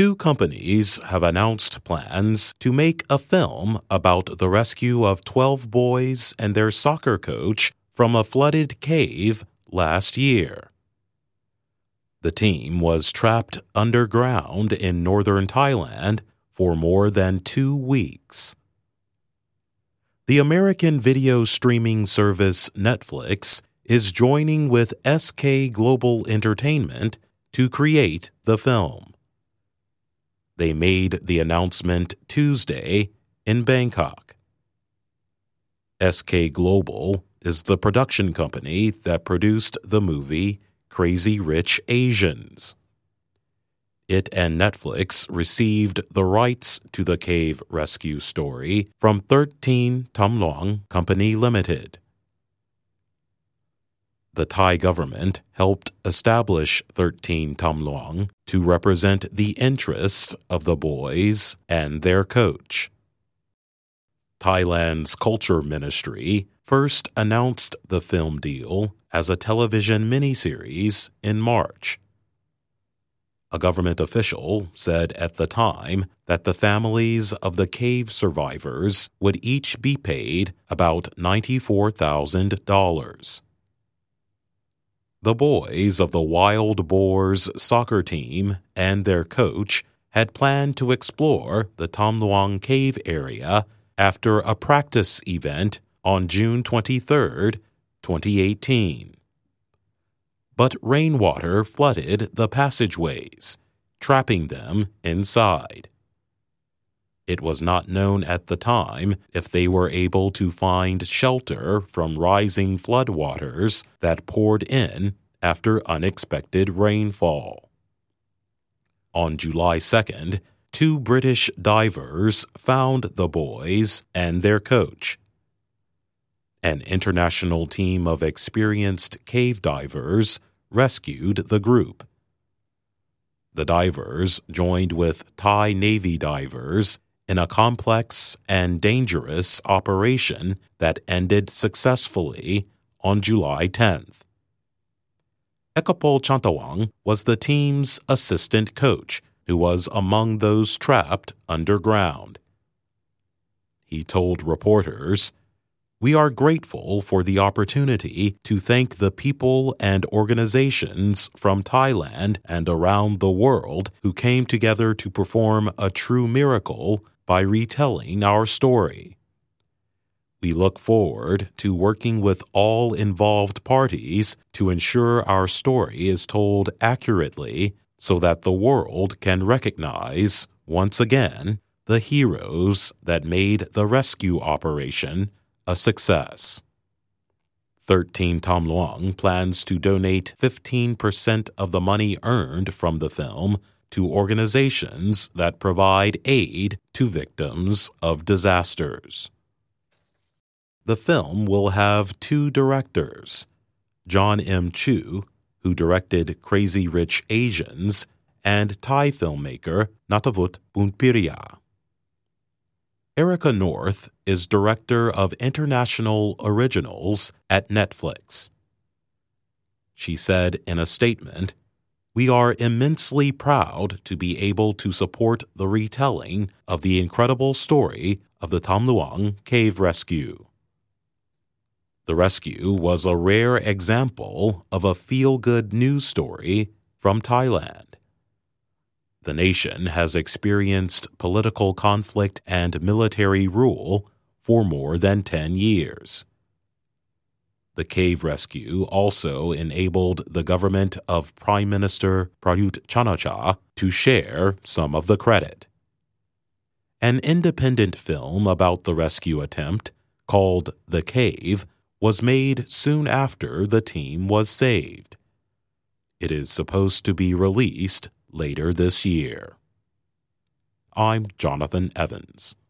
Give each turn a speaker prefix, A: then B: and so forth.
A: Two companies have announced plans to make a film about the rescue of 12 boys and their soccer coach from a flooded cave last year. The team was trapped underground in northern Thailand for more than 2 weeks. The American video streaming service Netflix is joining with SK Global Entertainment to create the film. They made the announcement Tuesday in Bangkok. SK Global is the production company that produced the movie Crazy Rich Asians. It and Netflix received the rights to the cave rescue story from 13 Tham Luang Company Limited. The Thai government helped establish 13 Tham Luang to represent the interests of the boys and their coach. Thailand's Culture Ministry first announced the film deal as a television miniseries in March. A government official said at the time that the families of the cave survivors would each be paid about $94,000. The boys of the Wild Boars soccer team and their coach had planned to explore the Tham Luang cave area after a practice event on June 23, 2018. But rainwater flooded the passageways, trapping them inside. It was not known at the time if they were able to find shelter from rising floodwaters that poured in after unexpected rainfall. On July 2nd, 2 British divers found the boys and their coach. An international team of experienced cave divers rescued the group. The divers joined with Thai Navy divers in a complex and dangerous operation that ended successfully on July 10th. Ekapol Chantawang was the team's assistant coach, who was among those trapped underground. He told reporters, "We are grateful for the opportunity to thank the people and organizations from Thailand and around the world who came together to perform a true miracle by retelling our story. We look forward to working with all involved parties to ensure our story is told accurately so that the world can recognize, once again, the heroes that made the rescue operation a success." 13 Tham Luang plans to donate 15% of the money earned from the film to organizations that provide aid to victims of disasters. The film will have 2 directors, John M. Chu, who directed Crazy Rich Asians, and Thai filmmaker Natavut Boonpiriya. Erica North is Director of International Originals at Netflix. She said in a statement, "We are immensely proud to be able to support the retelling of the incredible story of the Tham Luang cave rescue." The rescue was a rare example of a feel-good news story from Thailand. The nation has experienced political conflict and military rule for more than 10 years. The cave rescue also enabled the government of Prime Minister Prayut Chan-o-cha to share some of the credit. An independent film about the rescue attempt, called The Cave, was made soon after the team was saved. It is supposed to be released later this year. I'm Jonathan Evans.